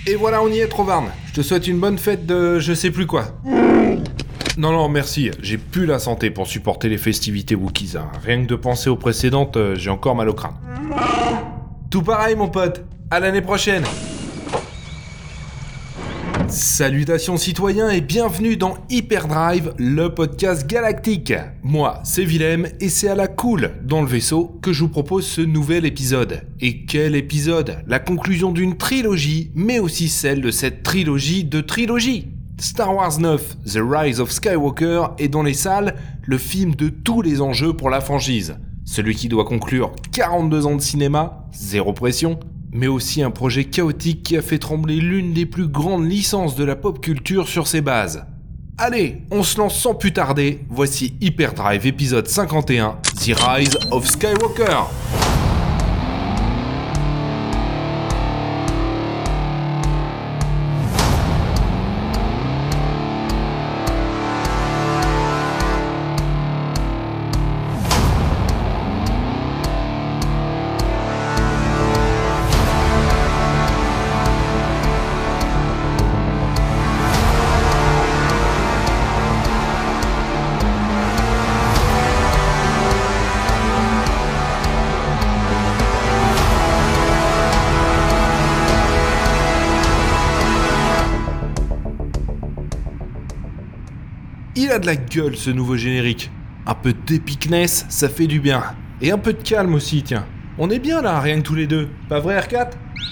Et voilà, on y est, Trovarne. Je te souhaite une bonne fête de je sais plus quoi. Non, merci. J'ai plus la santé pour supporter les festivités Wookiees. Rien que de penser aux précédentes, j'ai encore mal au crâne. Tout pareil, mon pote. À l'année prochaine. Salutations citoyens et bienvenue dans Hyperdrive, le podcast galactique. Moi, c'est Willem et c'est à la cool dans le vaisseau que je vous propose ce nouvel épisode. Et quel épisode! La conclusion d'une trilogie, mais aussi celle de cette trilogie de trilogies. Star Wars 9, The Rise of Skywalker est dans les salles le film de tous les enjeux pour la franchise. Celui qui doit conclure 42 ans de cinéma, zéro pression, mais aussi un projet chaotique qui a fait trembler l'une des plus grandes licences de la pop culture sur ses bases. Allez, on se lance sans plus tarder, voici Hyperdrive épisode 51, The Rise of Skywalker. Il a de la gueule ce nouveau générique. Un peu d'épicness, ça fait du bien. Et un peu de calme aussi, tiens. On est bien là, rien que tous les deux. Pas vrai R4 ?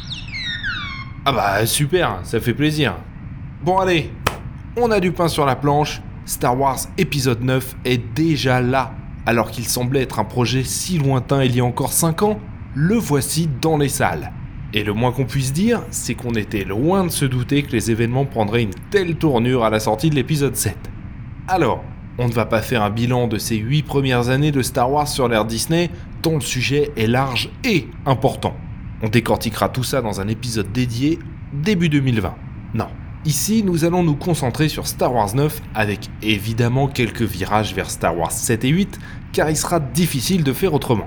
Ah bah super, ça fait plaisir. Bon allez, on a du pain sur la planche. Star Wars épisode 9 est déjà là. Alors qu'il semblait être un projet si lointain il y a encore 5 ans, le voici dans les salles. Et le moins qu'on puisse dire, c'est qu'on était loin de se douter que les événements prendraient une telle tournure à la sortie de l'épisode 7. Alors, on ne va pas faire un bilan de ces 8 premières années de Star Wars sur l'ère Disney, dont le sujet est large et important. On décortiquera tout ça dans un épisode dédié, début 2020. Non, ici nous allons nous concentrer sur Star Wars 9, avec évidemment quelques virages vers Star Wars 7 et 8, car il sera difficile de faire autrement.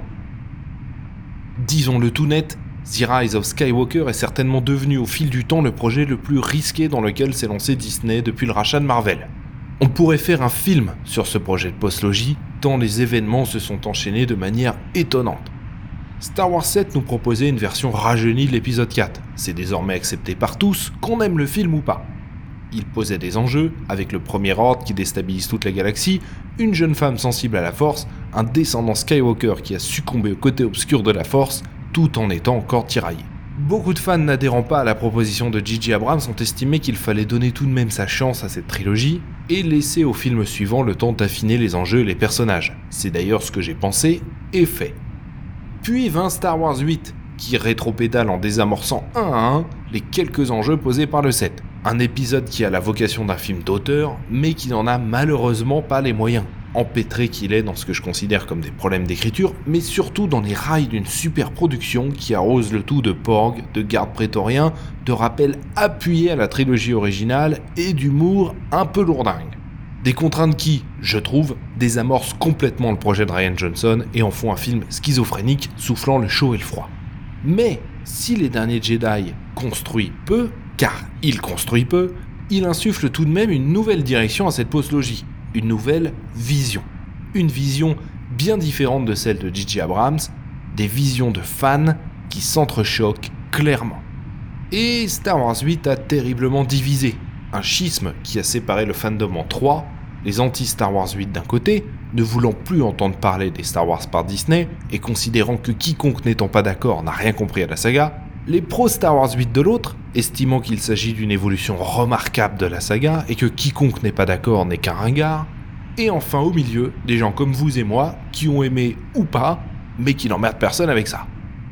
Disons-le tout net, The Rise of Skywalker est certainement devenu au fil du temps le projet le plus risqué dans lequel s'est lancé Disney depuis le rachat de Marvel. On pourrait faire un film sur ce projet de postlogie, tant les événements se sont enchaînés de manière étonnante. Star Wars 7 nous proposait une version rajeunie de l'épisode 4. C'est désormais accepté par tous, qu'on aime le film ou pas. Il posait des enjeux, avec le premier ordre qui déstabilise toute la galaxie, une jeune femme sensible à la Force, un descendant Skywalker qui a succombé au côté obscur de la Force, tout en étant encore tiraillé. Beaucoup de fans n'adhérant pas à la proposition de J.J. Abrams ont estimé qu'il fallait donner tout de même sa chance à cette trilogie et laisser au film suivant le temps d'affiner les enjeux et les personnages. C'est d'ailleurs ce que j'ai pensé et fait. Puis vint Star Wars 8, qui rétropédale en désamorçant un à un les quelques enjeux posés par le 7. Un épisode qui a la vocation d'un film d'auteur, mais qui n'en a malheureusement pas les moyens. Empêtré qu'il est dans ce que je considère comme des problèmes d'écriture, mais surtout dans les rails d'une super production qui arrose le tout de porg, de gardes prétoriens, de rappels appuyés à la trilogie originale et d'humour un peu lourdingue. Des contraintes qui, je trouve, désamorcent complètement le projet de Rian Johnson et en font un film schizophrénique soufflant le chaud et le froid. Mais si Les Derniers Jedi construit peu, car il construit peu, il insuffle tout de même une nouvelle direction à cette postlogie. Une nouvelle vision. Une vision bien différente de celle de J.J. Abrams, des visions de fans qui s'entrechoquent clairement. Et Star Wars 8 a terriblement divisé. Un schisme qui a séparé le fandom en trois, les anti-Star Wars 8 d'un côté, ne voulant plus entendre parler des Star Wars par Disney et considérant que quiconque n'étant pas d'accord n'a rien compris à la saga, les pro-Star Wars 8 de l'autre, estimant qu'il s'agit d'une évolution remarquable de la saga et que quiconque n'est pas d'accord n'est qu'un ringard, et enfin au milieu, des gens comme vous et moi, qui ont aimé ou pas, mais qui n'emmerdent personne avec ça.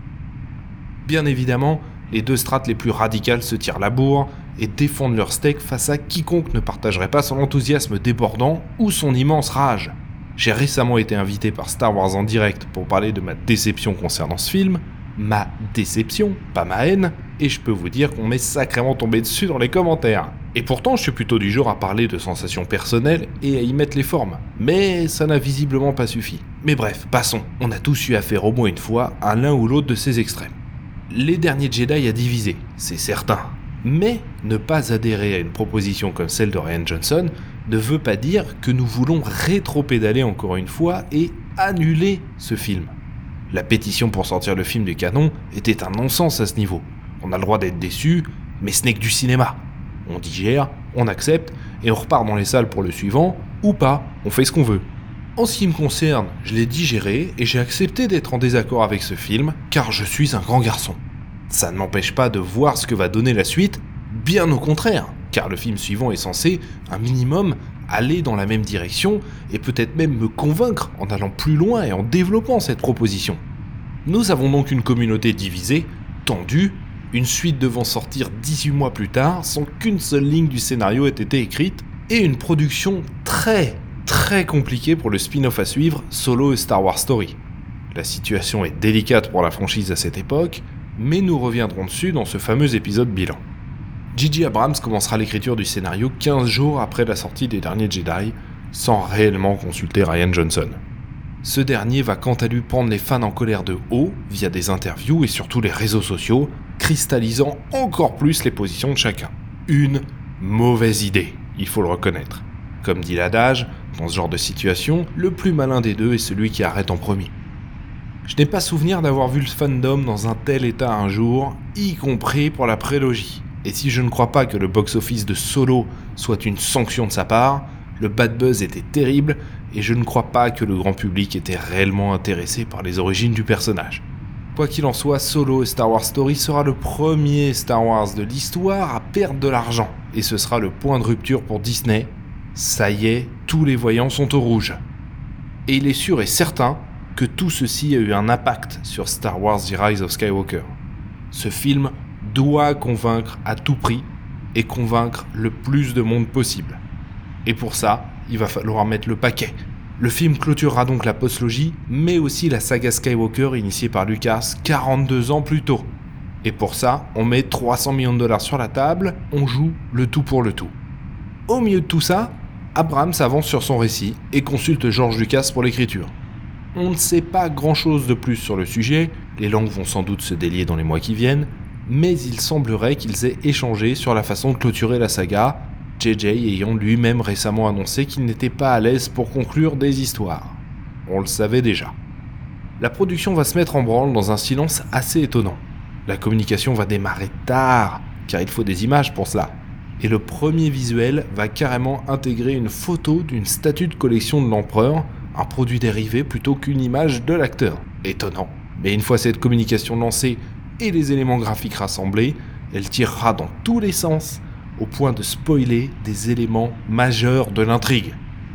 Bien évidemment, les deux strates les plus radicales se tirent la bourre et défendent leur steak face à quiconque ne partagerait pas son enthousiasme débordant ou son immense rage. J'ai récemment été invité par Star Wars en direct pour parler de ma déception concernant ce film, ma déception, pas ma haine, et je peux vous dire qu'on m'est sacrément tombé dessus dans les commentaires. Et pourtant, je suis plutôt du genre à parler de sensations personnelles et à y mettre les formes. Mais ça n'a visiblement pas suffi. Mais bref, passons. On a tous eu affaire au moins une fois à l'un ou l'autre de ces extrêmes. Les Derniers Jedi a divisé, c'est certain. Mais ne pas adhérer à une proposition comme celle de Rian Johnson ne veut pas dire que nous voulons rétro-pédaler encore une fois et annuler ce film. La pétition pour sortir le film du canon était un non-sens à ce niveau. On a le droit d'être déçu, mais ce n'est que du cinéma. On digère, on accepte, et on repart dans les salles pour le suivant, ou pas, on fait ce qu'on veut. En ce qui me concerne, je l'ai digéré et j'ai accepté d'être en désaccord avec ce film, car je suis un grand garçon. Ça ne m'empêche pas de voir ce que va donner la suite, bien au contraire, car le film suivant est censé, un minimum, aller dans la même direction et peut-être même me convaincre en allant plus loin et en développant cette proposition. Nous avons donc une communauté divisée, tendue, une suite devant sortir 18 mois plus tard sans qu'une seule ligne du scénario ait été écrite et une production très compliquée pour le spin-off à suivre, Solo et Star Wars Story. La situation est délicate pour la franchise à cette époque, mais nous reviendrons dessus dans ce fameux épisode bilan. J.J. Abrams commencera l'écriture du scénario 15 jours après la sortie des Derniers Jedi, sans réellement consulter Rian Johnson. Ce dernier va quant à lui prendre les fans en colère de haut, via des interviews et surtout les réseaux sociaux, cristallisant encore plus les positions de chacun. Une mauvaise idée, il faut le reconnaître. Comme dit l'adage, dans ce genre de situation, le plus malin des deux est celui qui arrête en premier. Je n'ai pas souvenir d'avoir vu le fandom dans un tel état un jour, y compris pour la prélogie. Et si je ne crois pas que le box-office de Solo soit une sanction de sa part, le bad buzz était terrible et je ne crois pas que le grand public était réellement intéressé par les origines du personnage. Quoi qu'il en soit, Solo et Star Wars Story sera le premier Star Wars de l'histoire à perdre de l'argent. Et ce sera le point de rupture pour Disney. Ça y est, tous les voyants sont au rouge. Et il est sûr et certain que tout ceci a eu un impact sur Star Wars The Rise of Skywalker. Ce film doit convaincre à tout prix et convaincre le plus de monde possible. Et pour ça, il va falloir mettre le paquet. Le film clôturera donc la postlogie, mais aussi la saga Skywalker initiée par Lucas 42 ans plus tôt. Et pour ça, on met 300 millions de dollars sur la table, on joue le tout pour le tout. Au milieu de tout ça, Abrams avance sur son récit et consulte George Lucas pour l'écriture. On ne sait pas grand-chose de plus sur le sujet, les langues vont sans doute se délier dans les mois qui viennent, mais il semblerait qu'ils aient échangé sur la façon de clôturer la saga, JJ ayant lui-même récemment annoncé qu'il n'était pas à l'aise pour conclure des histoires. On le savait déjà. La production va se mettre en branle dans un silence assez étonnant. La communication va démarrer tard, car il faut des images pour cela. Et le premier visuel va carrément intégrer une photo d'une statue de collection de l'empereur, un produit dérivé plutôt qu'une image de l'acteur. Étonnant. Mais une fois cette communication lancée et les éléments graphiques rassemblés, elle tirera dans tous les sens, au point de spoiler des éléments majeurs de l'intrigue.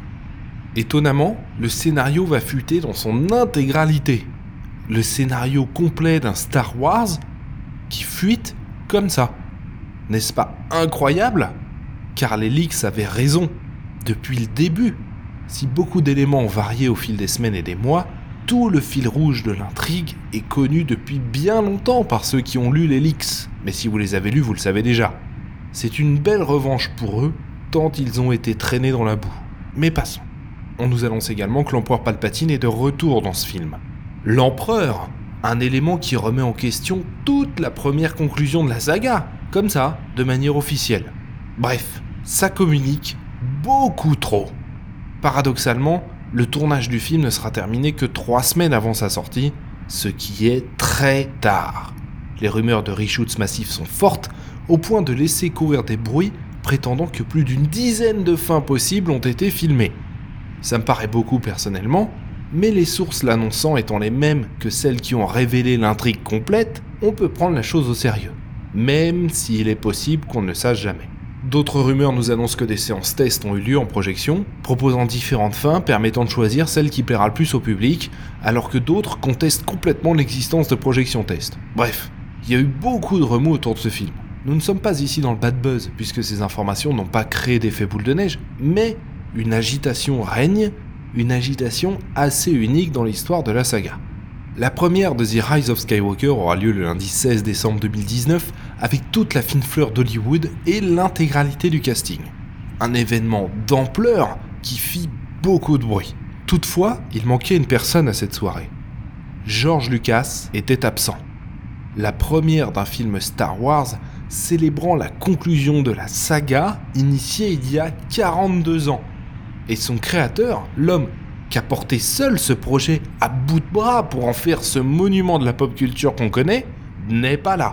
Étonnamment, le scénario va fuiter dans son intégralité. Le scénario complet d'un Star Wars qui fuite comme ça. N'est-ce pas incroyable ? Car les leaks avaient raison, depuis le début. Si beaucoup d'éléments ont varié au fil des semaines et des mois, tout le fil rouge de l'intrigue est connu depuis bien longtemps par ceux qui ont lu les leaks. Mais si vous les avez lus, vous le savez déjà. C'est une belle revanche pour eux, tant ils ont été traînés dans la boue. Mais passons. On nous annonce également que l'empereur Palpatine est de retour dans ce film. L'empereur, un élément qui remet en question toute la première conclusion de la saga, comme ça, de manière officielle. Bref, ça communique beaucoup trop. Paradoxalement, le tournage du film ne sera terminé que 3 semaines avant sa sortie, ce qui est très tard. Les rumeurs de reshoots massifs sont fortes, au point de laisser courir des bruits prétendant que plus d'une dizaine de fins possibles ont été filmées. Ça me paraît beaucoup personnellement, mais les sources l'annonçant étant les mêmes que celles qui ont révélé l'intrigue complète, on peut prendre la chose au sérieux, même s'il est possible qu'on ne le sache jamais. D'autres rumeurs nous annoncent que des séances tests ont eu lieu en projection, proposant différentes fins permettant de choisir celle qui plaira le plus au public, alors que d'autres contestent complètement l'existence de projections test. Bref, il y a eu beaucoup de remous autour de ce film. Nous ne sommes pas ici dans le bad buzz, puisque ces informations n'ont pas créé d'effet boule de neige, mais une agitation règne, une agitation assez unique dans l'histoire de la saga. La première de The Rise of Skywalker aura lieu le lundi 16 décembre 2019 avec toute la fine fleur d'Hollywood et l'intégralité du casting. Un événement d'ampleur qui fit beaucoup de bruit. Toutefois, il manquait une personne à cette soirée. George Lucas était absent. La première d'un film Star Wars, célébrant la conclusion de la saga initiée il y a 42 ans. Et son créateur, l'homme qui a porté seul ce projet à bout de bras pour en faire ce monument de la pop culture qu'on connaît, n'est pas là.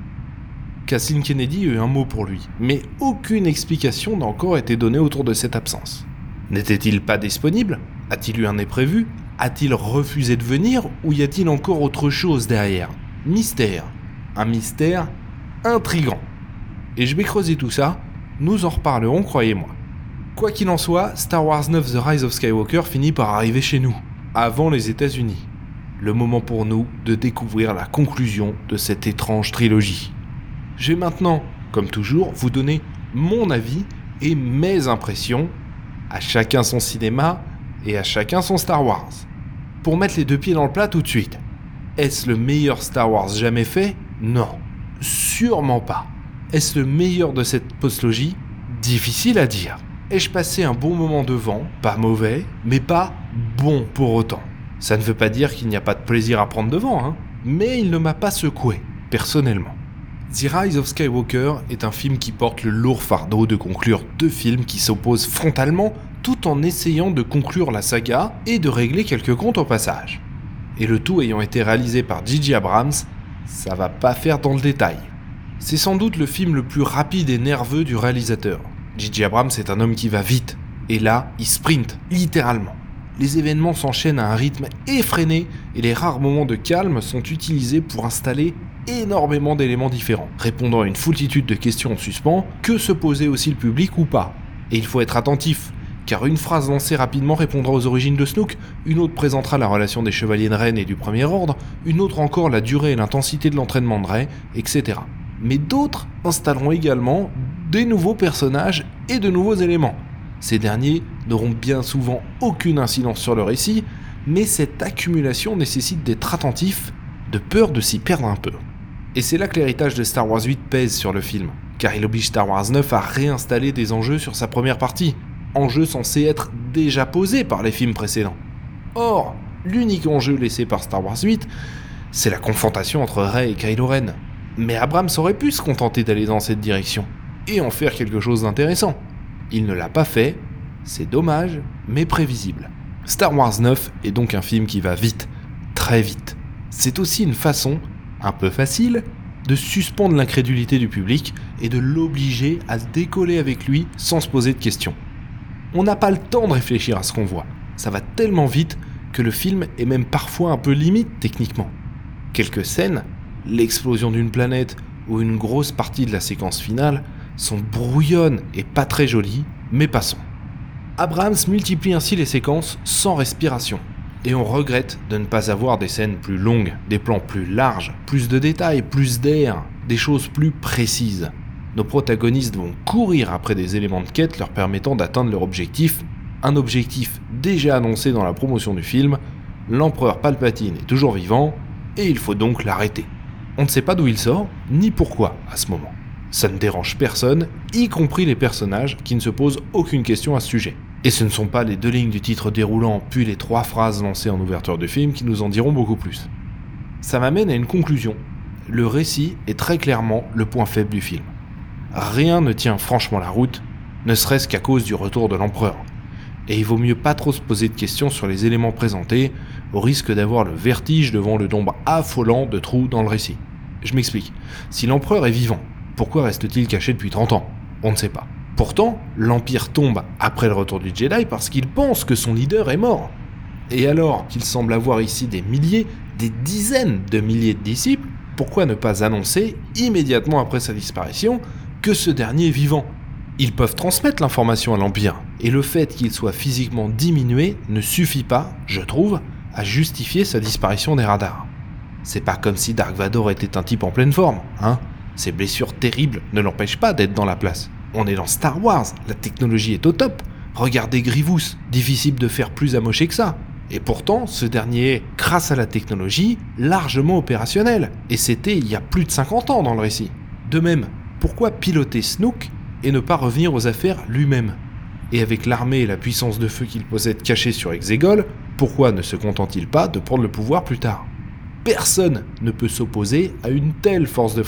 Kathleen Kennedy a eu un mot pour lui, mais aucune explication n'a encore été donnée autour de cette absence. N'était-il pas disponible ? A-t-il eu un imprévu ? A-t-il refusé de venir ? Ou y a-t-il encore autre chose derrière ? Mystère. Un mystère intrigant. Et je vais creuser tout ça, nous en reparlerons, croyez-moi. Quoi qu'il en soit, Star Wars 9 The Rise of Skywalker finit par arriver chez nous, avant les États-Unis. Le moment pour nous de découvrir la conclusion de cette étrange trilogie. Je vais maintenant, comme toujours, vous donner mon avis et mes impressions, à chacun son cinéma et à chacun son Star Wars. Pour mettre les deux pieds dans le plat tout de suite, est-ce le meilleur Star Wars jamais fait ? Non, sûrement pas. Est-ce le meilleur de cette postlogie ? Difficile à dire. Ai-je passé un bon moment devant ? Pas mauvais, mais pas bon pour autant. Ça ne veut pas dire qu'il n'y a pas de plaisir à prendre devant, mais il ne m'a pas secoué, personnellement. The Rise of Skywalker est un film qui porte le lourd fardeau de conclure deux films qui s'opposent frontalement tout en essayant de conclure la saga et de régler quelques comptes au passage. Et le tout ayant été réalisé par J.J. Abrams, ça va pas faire dans le détail. C'est sans doute le film le plus rapide et nerveux du réalisateur. J.J. Abrams est un homme qui va vite, et là, il sprint, littéralement. Les événements s'enchaînent à un rythme effréné, et les rares moments de calme sont utilisés pour installer énormément d'éléments différents, répondant à une foultitude de questions en suspens, que se posait aussi le public ou pas. Et il faut être attentif, car une phrase lancée rapidement répondra aux origines de Snoke, une autre présentera la relation des chevaliers de Ren et du Premier Ordre, une autre encore la durée et l'intensité de l'entraînement de Rey, etc. Mais d'autres installeront également des nouveaux personnages et de nouveaux éléments. Ces derniers n'auront bien souvent aucune incidence sur le récit, mais cette accumulation nécessite d'être attentif, de peur de s'y perdre un peu. Et c'est là que l'héritage de Star Wars 8 pèse sur le film, car il oblige Star Wars 9 à réinstaller des enjeux sur sa première partie, enjeux censés être déjà posés par les films précédents. Or, l'unique enjeu laissé par Star Wars 8, c'est la confrontation entre Rey et Kylo Ren. Mais Abrams aurait pu se contenter d'aller dans cette direction, et en faire quelque chose d'intéressant. Il ne l'a pas fait, c'est dommage, mais prévisible. Star Wars 9 est donc un film qui va vite, très vite. C'est aussi une façon, un peu facile, de suspendre l'incrédulité du public et de l'obliger à décoller avec lui sans se poser de questions. On n'a pas le temps de réfléchir à ce qu'on voit. Ça va tellement vite que le film est même parfois un peu limite techniquement. Quelques scènes, l'explosion d'une planète ou une grosse partie de la séquence finale, sont brouillonnes et pas très jolies, mais passons. Abrams multiplie ainsi les séquences sans respiration, et on regrette de ne pas avoir des scènes plus longues, des plans plus larges, plus de détails, plus d'air, des choses plus précises. Nos protagonistes vont courir après des éléments de quête leur permettant d'atteindre leur objectif, un objectif déjà annoncé dans la promotion du film, l'empereur Palpatine est toujours vivant, et il faut donc l'arrêter. On ne sait pas d'où il sort, ni pourquoi à ce moment. Ça ne dérange personne, y compris les personnages qui ne se posent aucune question à ce sujet. Et ce ne sont pas les 2 lignes du titre déroulant puis les 3 phrases lancées en ouverture du film qui nous en diront beaucoup plus. Ça m'amène à une conclusion. Le récit est très clairement le point faible du film. Rien ne tient franchement la route, ne serait-ce qu'à cause du retour de l'empereur. Et il vaut mieux pas trop se poser de questions sur les éléments présentés, au risque d'avoir le vertige devant le nombre affolant de trous dans le récit. Je m'explique. Si l'empereur est vivant, pourquoi reste-t-il caché depuis 30 ans ? On ne sait pas. Pourtant, l'Empire tombe après le retour du Jedi parce qu'il pense que son leader est mort. Et alors qu'il semble avoir ici des milliers, des dizaines de milliers de disciples, pourquoi ne pas annoncer, immédiatement après sa disparition, que ce dernier est vivant ? Ils peuvent transmettre l'information à l'Empire, et le fait qu'il soit physiquement diminué ne suffit pas, je trouve, à justifier sa disparition des radars. C'est pas comme si Dark Vador était un type en pleine forme, hein ? Ses blessures terribles ne l'empêchent pas d'être dans la place. On est dans Star Wars, la technologie est au top. Regardez Grievous, difficile de faire plus amoché que ça. Et pourtant, ce dernier est, grâce à la technologie, largement opérationnel. Et c'était il y a plus de 50 ans dans le récit. De même, pourquoi piloter Snoke et ne pas revenir aux affaires lui-même ? Et avec l'armée et la puissance de feu qu'il possède cachée sur Exegol, pourquoi ne se contente-t-il pas de prendre le pouvoir plus tard ? Personne ne peut s'opposer à une telle force de frappe.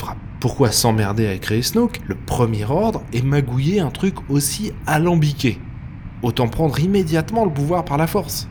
Pourquoi s'emmerder à créer Snoke, le premier ordre, et magouiller un truc aussi alambiqué? Autant prendre immédiatement le pouvoir par la force.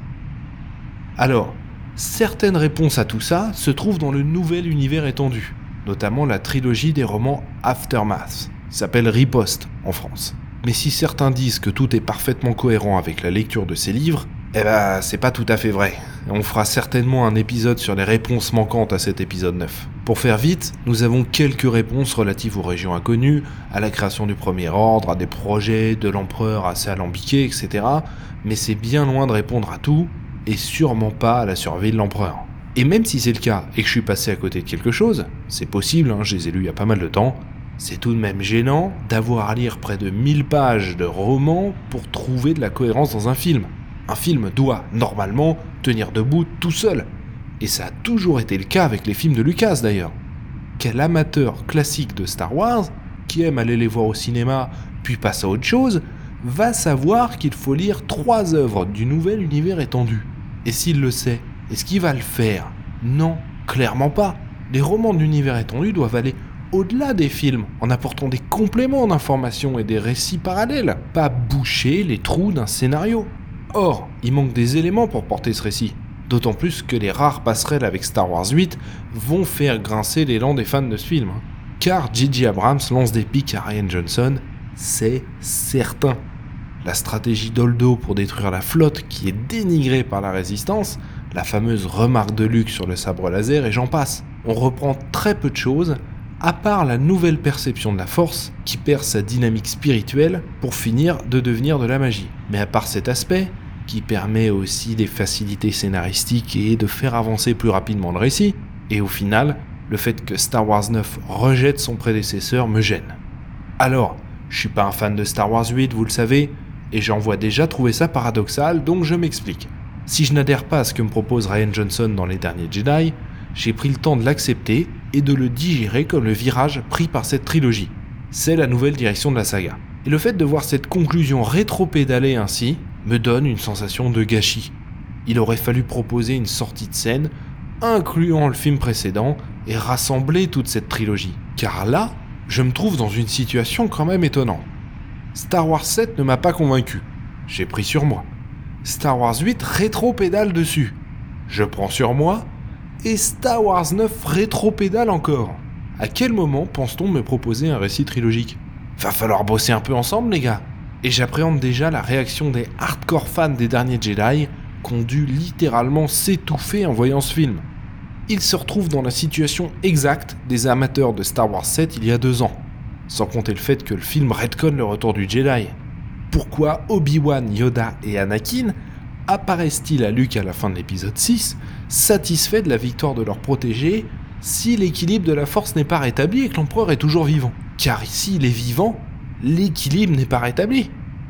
Alors, certaines réponses à tout ça se trouvent dans le nouvel univers étendu, notamment la trilogie des romans Aftermath, qui s'appelle Riposte en France. Mais si certains disent que tout est parfaitement cohérent avec la lecture de ces livres, c'est pas tout à fait vrai. On fera certainement un épisode sur les réponses manquantes à cet épisode 9. Pour faire vite, nous avons quelques réponses relatives aux régions inconnues, à la création du premier ordre, à des projets de l'empereur assez alambiqués, etc. Mais c'est bien loin de répondre à tout, et sûrement pas à la survie de l'empereur. Et même si c'est le cas, et que je suis passé à côté de quelque chose, c'est possible, je les ai lus il y a pas mal de temps, c'est tout de même gênant d'avoir à lire près de 1000 pages de romans pour trouver de la cohérence dans un film. Un film doit, normalement, tenir debout tout seul. Et ça a toujours été le cas avec les films de Lucas d'ailleurs. Quel amateur classique de Star Wars, qui aime aller les voir au cinéma, puis passe à autre chose, va savoir qu'il faut lire 3 œuvres du nouvel univers étendu. Et s'il le sait, est-ce qu'il va le faire? Non, clairement pas. Les romans d'univers étendu doivent aller au-delà des films, en apportant des compléments d'informations et des récits parallèles, pas boucher les trous d'un scénario. Or, il manque des éléments pour porter ce récit. D'autant plus que les rares passerelles avec Star Wars 8 vont faire grincer l'élan des fans de ce film. Car J.J. Abrams lance des pics à Rian Johnson, c'est certain. La stratégie d'Holdo pour détruire la flotte qui est dénigrée par la résistance, la fameuse remarque de Luke sur le sabre laser et j'en passe. On reprend très peu de choses, à part la nouvelle perception de la force qui perd sa dynamique spirituelle pour finir de devenir de la magie. Mais à part cet aspect, qui permet aussi des facilités scénaristiques et de faire avancer plus rapidement le récit, et au final, le fait que Star Wars 9 rejette son prédécesseur me gêne. Alors, je suis pas un fan de Star Wars 8, vous le savez, et j'en vois déjà trouver ça paradoxal, donc je m'explique. Si je n'adhère pas à ce que me propose Rian Johnson dans Les Derniers Jedi, j'ai pris le temps de l'accepter et de le digérer comme le virage pris par cette trilogie. C'est la nouvelle direction de la saga. Et le fait de voir cette conclusion rétro-pédalée ainsi me donne une sensation de gâchis. Il aurait fallu proposer une sortie de scène, incluant le film précédent, et rassembler toute cette trilogie. Car là, je me trouve dans une situation quand même étonnante. Star Wars 7 ne m'a pas convaincu. J'ai pris sur moi. Star Wars 8 rétro-pédale dessus. Je prends sur moi. Et Star Wars 9 rétro-pédale encore. À quel moment pense-t-on me proposer un récit trilogique? Va falloir bosser un peu ensemble les gars. Et j'appréhende déjà la réaction des hardcore fans des Derniers Jedi qui ont dû littéralement s'étouffer en voyant ce film. Ils se retrouvent dans la situation exacte des amateurs de Star Wars 7 il y a 2 ans. Sans compter le fait que le film retconne le retour du Jedi. Pourquoi Obi-Wan, Yoda et Anakin apparaissent-ils à Luke à la fin de l'épisode 6, satisfaits de la victoire de leur protégé, si l'équilibre de la force n'est pas rétabli et que l'empereur est toujours vivant? Car ici, il est vivant, l'équilibre n'est pas rétabli.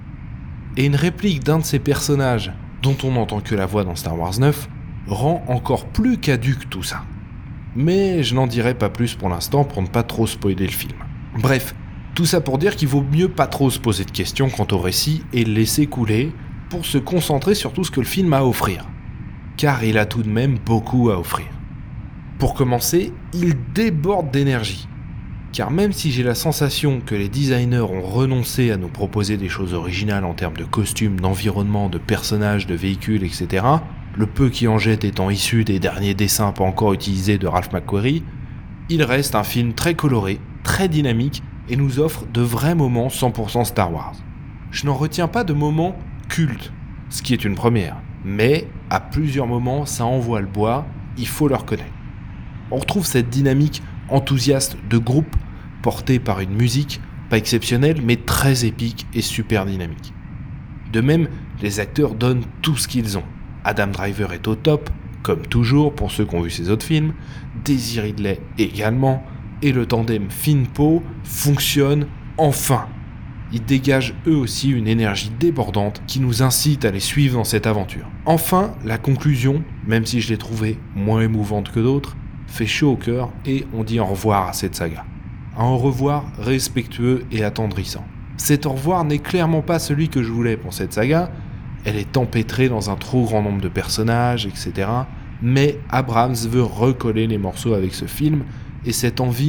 Et une réplique d'un de ces personnages, dont on n'entend que la voix dans Star Wars 9, rend encore plus caduque tout ça. Mais je n'en dirai pas plus pour l'instant pour ne pas trop spoiler le film. Bref, tout ça pour dire qu'il vaut mieux pas trop se poser de questions quant au récit et le laisser couler pour se concentrer sur tout ce que le film a à offrir. Car il a tout de même beaucoup à offrir. Pour commencer, il déborde d'énergie. Car même si j'ai la sensation que les designers ont renoncé à nous proposer des choses originales en termes de costumes, d'environnement, de personnages, de véhicules, etc., le peu qui en jette étant issu des derniers dessins pas encore utilisés de Ralph McQuarrie, il reste un film très coloré, très dynamique et nous offre de vrais moments 100% Star Wars. Je n'en retiens pas de moments cultes, ce qui est une première, mais à plusieurs moments ça envoie le bois, il faut le reconnaître. On retrouve cette dynamique enthousiaste de groupe portée par une musique pas exceptionnelle mais très épique et super dynamique. De même, les acteurs donnent tout ce qu'ils ont. Adam Driver est au top, comme toujours pour ceux qui ont vu ses autres films, Daisy Ridley également, et le tandem Finn-Poe fonctionne enfin. Ils dégagent eux aussi une énergie débordante qui nous incite à les suivre dans cette aventure. Enfin, la conclusion, même si je l'ai trouvée moins émouvante que d'autres, fait chaud au cœur et on dit au revoir à cette saga. Un au revoir respectueux et attendrissant. Cet au revoir n'est clairement pas celui que je voulais pour cette saga, elle est empêtrée dans un trop grand nombre de personnages, etc. Mais Abrams veut recoller les morceaux avec ce film, et cette envie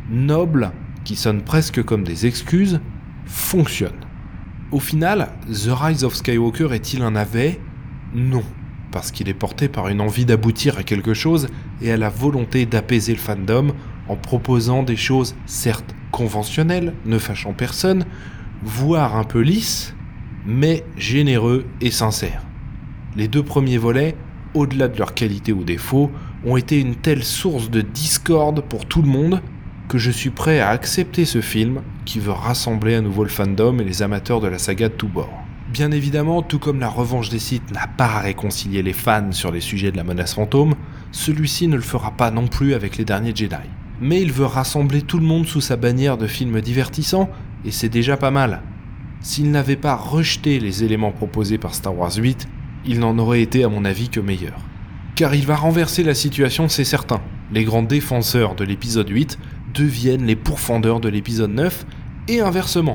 nobles, qui sonnent presque comme des excuses, fonctionnent. Au final, The Rise of Skywalker est-il un navet ? Non, parce qu'il est porté par une envie d'aboutir à quelque chose et à la volonté d'apaiser le fandom en proposant des choses certes conventionnelles, ne fâchant personne, voire un peu lisses, mais généreux et sincères. Les 2 premiers volets, au-delà de leur qualité ou défaut, ont été une telle source de discorde pour tout le monde que je suis prêt à accepter ce film qui veut rassembler à nouveau le fandom et les amateurs de la saga de tous bords. Bien évidemment, tout comme la revanche des Sith n'a pas réconcilié les fans sur les sujets de la menace fantôme, celui-ci ne le fera pas non plus avec les derniers Jedi. Mais il veut rassembler tout le monde sous sa bannière de films divertissants, et c'est déjà pas mal. S'il n'avait pas rejeté les éléments proposés par Star Wars 8, il n'en aurait été à mon avis que meilleur. Car il va renverser la situation, c'est certain. Les grands défenseurs de l'épisode 8 deviennent les pourfendeurs de l'épisode 9, et inversement.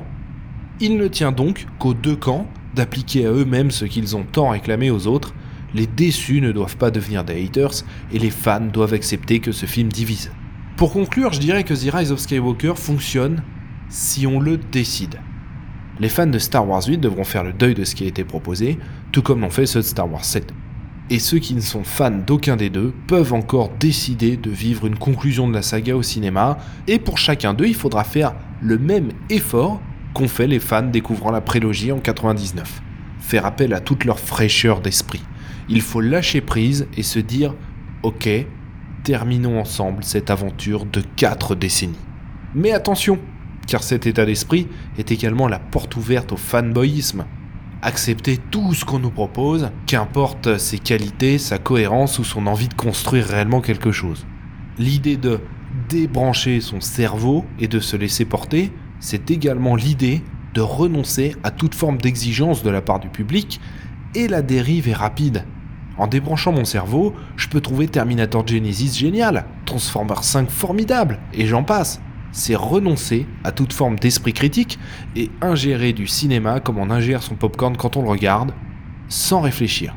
Il ne tient donc qu'aux 2 camps d'appliquer à eux-mêmes ce qu'ils ont tant réclamé aux autres. Les déçus ne doivent pas devenir des haters, et les fans doivent accepter que ce film divise. Pour conclure, je dirais que The Rise of Skywalker fonctionne si on le décide. Les fans de Star Wars 8 devront faire le deuil de ce qui a été proposé, tout comme l'ont fait ceux de Star Wars 7. Et ceux qui ne sont fans d'aucun des 2 peuvent encore décider de vivre une conclusion de la saga au cinéma, et pour chacun d'eux, il faudra faire le même effort qu'ont fait les fans découvrant la prélogie en 99. Faire appel à toute leur fraîcheur d'esprit. Il faut lâcher prise et se dire « Ok, terminons ensemble cette aventure de 4 décennies. » Mais attention, car cet état d'esprit est également la porte ouverte au fanboyisme. Accepter tout ce qu'on nous propose, qu'importe ses qualités, sa cohérence ou son envie de construire réellement quelque chose. L'idée de débrancher son cerveau et de se laisser porter, c'est également l'idée de renoncer à toute forme d'exigence de la part du public, et la dérive est rapide. En débranchant mon cerveau, je peux trouver Terminator Genesis génial, Transformers 5 formidable, et j'en passe. C'est renoncer à toute forme d'esprit critique et ingérer du cinéma comme on ingère son popcorn quand on le regarde, sans réfléchir.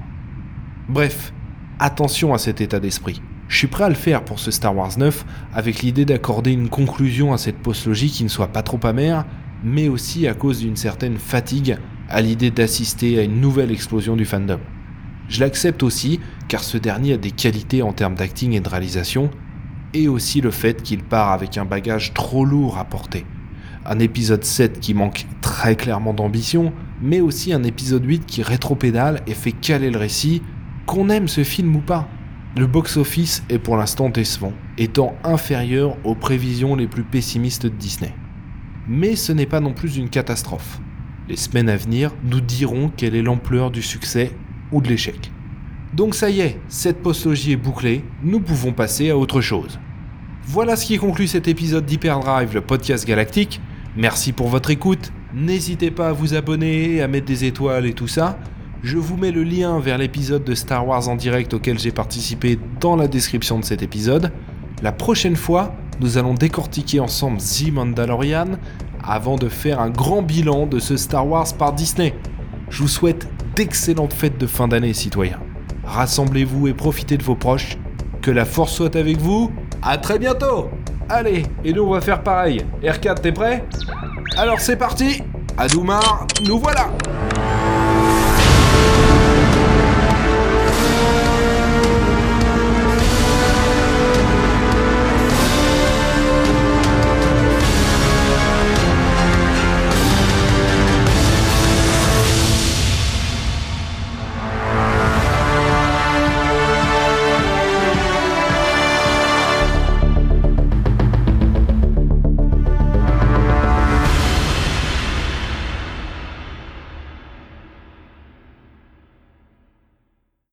Bref, attention à cet état d'esprit. Je suis prêt à le faire pour ce Star Wars 9 avec l'idée d'accorder une conclusion à cette postlogie qui ne soit pas trop amère, mais aussi à cause d'une certaine fatigue à l'idée d'assister à une nouvelle explosion du fandom. Je l'accepte aussi car ce dernier a des qualités en termes d'acting et de réalisation, et aussi le fait qu'il part avec un bagage trop lourd à porter. Un épisode 7 qui manque très clairement d'ambition, mais aussi un épisode 8 qui rétropédale et fait caler le récit, qu'on aime ce film ou pas. Le box-office est pour l'instant décevant, étant inférieur aux prévisions les plus pessimistes de Disney. Mais ce n'est pas non plus une catastrophe. Les semaines à venir nous diront quelle est l'ampleur du succès ou de l'échec. Donc ça y est, cette postlogie est bouclée, nous pouvons passer à autre chose. Voilà ce qui conclut cet épisode d'Hyperdrive, le podcast galactique. Merci pour votre écoute, n'hésitez pas à vous abonner, à mettre des étoiles et tout ça. Je vous mets le lien vers l'épisode de Star Wars en direct auquel j'ai participé dans la description de cet épisode. La prochaine fois, nous allons décortiquer ensemble The Mandalorian avant de faire un grand bilan de ce Star Wars par Disney. Je vous souhaite d'excellentes fêtes de fin d'année, citoyens. Rassemblez-vous et profitez de vos proches. Que la force soit avec vous. À très bientôt. Allez, et nous on va faire pareil. R4, t'es prêt ? Alors c'est parti. Adoumar, nous voilà.